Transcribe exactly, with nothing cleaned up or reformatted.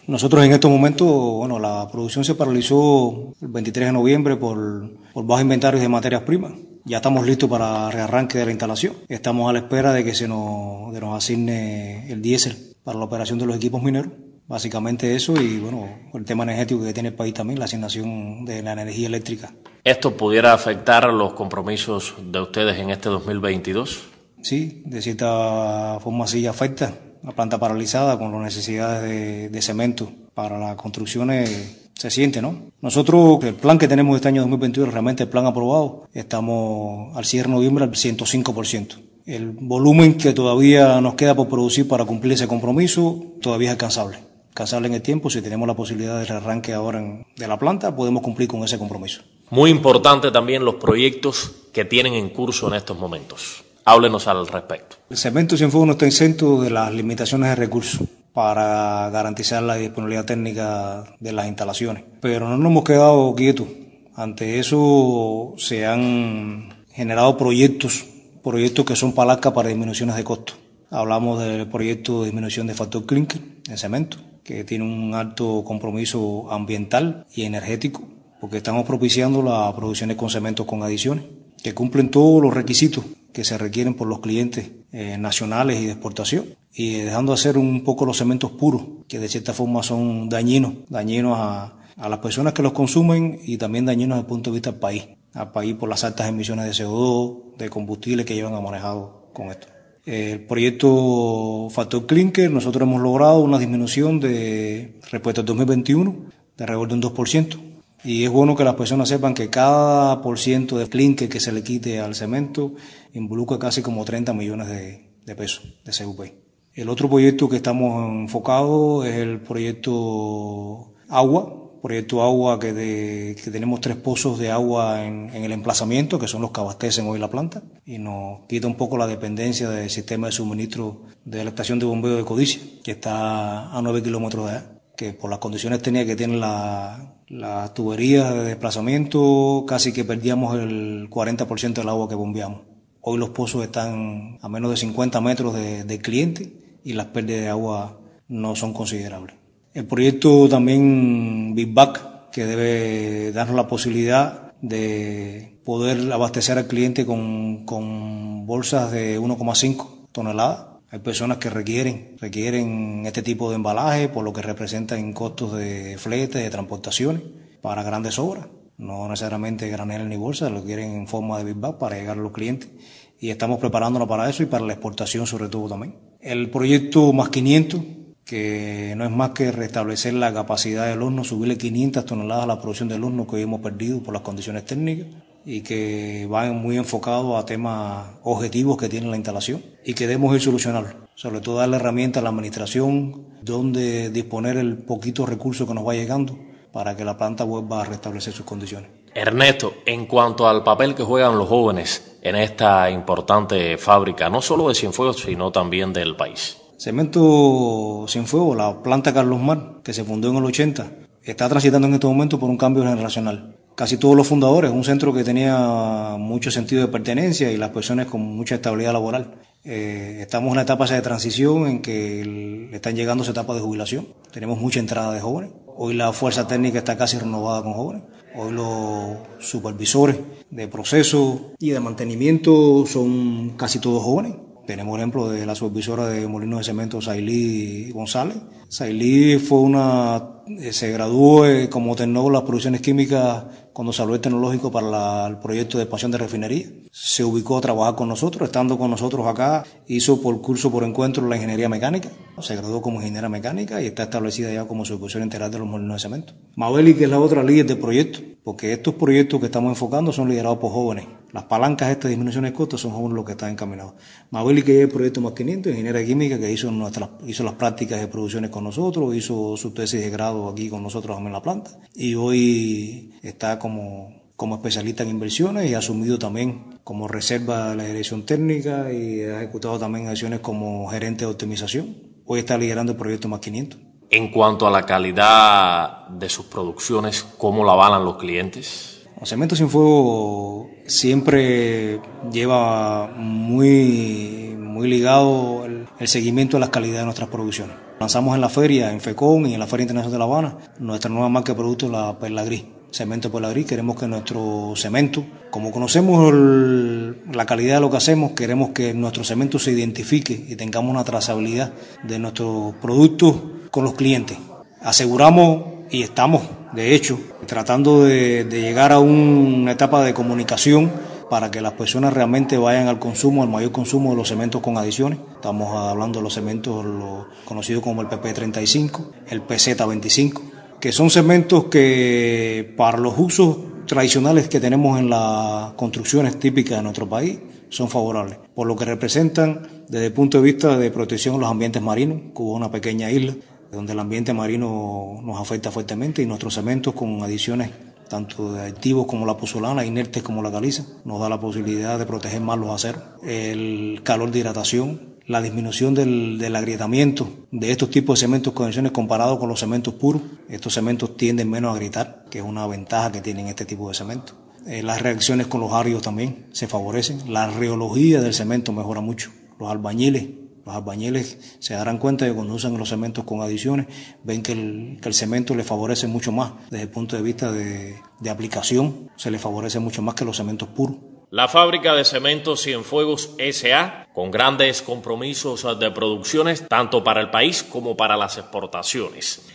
Nosotros en estos momentos, bueno, la producción se paralizó el veintitrés de noviembre por, por bajos inventarios de materias primas. Ya estamos listos para el rearranque de la instalación. Estamos a la espera de que se nos, de nos asigne el diésel para la operación de los equipos mineros. Básicamente eso y, bueno, el tema energético que tiene el país también, la asignación de la energía eléctrica. ¿Esto pudiera afectar los compromisos de ustedes en este dos mil veintidós? Sí, de cierta forma sí afecta. La planta paralizada con las necesidades de, de cemento para las construcciones se siente, ¿no? Nosotros, el plan que tenemos este año dos mil veintiuno, realmente el plan aprobado, estamos al cierre de noviembre al ciento cinco por ciento. El volumen que todavía nos queda por producir para cumplir ese compromiso todavía es alcanzable. Alcanzable en el tiempo, si tenemos la posibilidad de arranque ahora en, de la planta, podemos cumplir con ese compromiso. Muy importante también los proyectos que tienen en curso en estos momentos. Háblenos al respecto. El Cemento Cienfuegos no está exento de las limitaciones de recursos para garantizar la disponibilidad técnica de las instalaciones. Pero no nos hemos quedado quietos. Ante eso se han generado proyectos, proyectos que son palancas para disminuciones de costos. Hablamos del proyecto de disminución de factor clinker en cemento, que tiene un alto compromiso ambiental y energético, porque estamos propiciando las producciones con cementos con adiciones, que cumplen todos los requisitos que se requieren por los clientes eh, nacionales y de exportación, y dejando de hacer un poco los cementos puros, que de cierta forma son dañinos, dañinos a, a las personas que los consumen y también dañinos desde el punto de vista del país, al país por las altas emisiones de C O dos, de combustible que llevan a manejado con esto. El proyecto Factor Clinker, nosotros hemos logrado una disminución de respecto al dos mil veintiuno de alrededor de un dos por ciento. Y es bueno que las personas sepan que cada por ciento de clinker que se le quite al cemento involucra casi como treinta millones de, de pesos de C U P. El otro proyecto que estamos enfocados es el proyecto Agua, proyecto Agua que, de, que tenemos tres pozos de agua en, en el emplazamiento, que son los que abastecen hoy la planta, y nos quita un poco la dependencia del sistema de suministro de la estación de bombeo de Codicia, que está a nueve kilómetros de allá, que por las condiciones técnicas que tienen la las tuberías de desplazamiento casi que perdíamos el cuarenta por ciento del agua que bombeamos. Hoy los pozos están a menos de cincuenta metros de, del cliente y las pérdidas de agua no son considerables. El proyecto también Big Back, que debe darnos la posibilidad de poder abastecer al cliente con, con bolsas de uno coma cinco toneladas. Hay personas que requieren, requieren este tipo de embalaje por lo que representan costos de flete, de transportaciones para grandes obras. No necesariamente granel ni bolsa, lo quieren en forma de big bag para llegar a los clientes. Y estamos preparándonos para eso y para la exportación sobre todo también. El proyecto Más quinientos, que no es más que restablecer la capacidad del horno, subirle quinientas toneladas a la producción del horno que hoy hemos perdido por las condiciones técnicas, y que van muy enfocados a temas objetivos que tiene la instalación y que debemos ir solucionarlo. Sobre todo darle herramientas a la administración donde disponer el poquito recurso que nos va llegando para que la planta vuelva a restablecer sus condiciones. Ernesto, en cuanto al papel que juegan los jóvenes en esta importante fábrica, no solo de Cienfuegos, sino también del país. Cemento Cienfuegos, la planta Carlos Mar, que se fundó en el ochenta, está transitando en este momento por un cambio generacional. Casi todos los fundadores, un centro que tenía mucho sentido de pertenencia y las personas con mucha estabilidad laboral. Eh, estamos en una etapa de transición en que el, están llegando a esa etapa de jubilación. Tenemos mucha entrada de jóvenes. Hoy la fuerza técnica está casi renovada con jóvenes. Hoy los supervisores de proceso y de mantenimiento son casi todos jóvenes. Tenemos ejemplo de la supervisora de Molinos de Cemento, Sailí González. Sailí fue una, se graduó como tecnólogo en las producciones químicas cuando salió el tecnológico para la, el proyecto de expansión de refinería. Se ubicó a trabajar con nosotros, estando con nosotros acá, hizo por curso por encuentro la ingeniería mecánica, se graduó como ingeniera mecánica y está establecida ya como supervisora integral de los Molinos de Cemento. Mabeli, que es la otra líder del proyecto, porque estos proyectos que estamos enfocando son liderados por jóvenes. Las palancas estas de disminución de costos son jóvenes los que están encaminados. Mabeli, que es el proyecto Más quinientos, ingeniera química, que hizo, nuestras, hizo las prácticas de producciones con nosotros, hizo su tesis de grado aquí con nosotros en la planta y hoy está como, como especialista en inversiones y ha asumido también como reserva de la dirección técnica y ha ejecutado también acciones como gerente de optimización. Hoy está liderando el proyecto Más quinientos. En cuanto a la calidad de sus producciones, ¿cómo la avalan los clientes? Cemento Cienfuegos siempre lleva muy, muy ligado el, el seguimiento de las calidades de nuestras producciones. Lanzamos en la feria, en FECON y en la Feria Internacional de La Habana, nuestra nueva marca de productos, la Perla Gris. Cemento Perla Gris. Queremos que nuestro cemento, como conocemos el, la calidad de lo que hacemos, queremos que nuestro cemento se identifique y tengamos una trazabilidad de nuestros productos con los clientes. Aseguramos y estamos, de hecho, tratando de, de llegar a una etapa de comunicación para que las personas realmente vayan al consumo, al mayor consumo de los cementos con adiciones. Estamos hablando de los cementos los conocidos como el P P treinta y cinco, el P Z veinticinco, que son cementos que para los usos tradicionales que tenemos en las construcciones típicas de nuestro país son favorables, por lo que representan desde el punto de vista de protección de los ambientes marinos. Cuba es una pequeña isla donde el ambiente marino nos afecta fuertemente y nuestros cementos con adiciones tanto de aditivos como la pozolana, inertes como la caliza, nos da la posibilidad de proteger más los aceros, el calor de hidratación, la disminución del, del agrietamiento de estos tipos de cementos con adiciones comparados con los cementos puros. Estos cementos tienden menos a agrietar, que es una ventaja que tienen este tipo de cementos. Eh, las reacciones con los áridos también se favorecen, la rheología del cemento mejora mucho, los albañiles Los albañiles se darán cuenta de que cuando usan los cementos con adiciones, ven que el, que el cemento les favorece mucho más desde el punto de vista de, de aplicación, se les favorece mucho más que los cementos puros. La fábrica de cementos Cienfuegos S A, con grandes compromisos de producciones tanto para el país como para las exportaciones.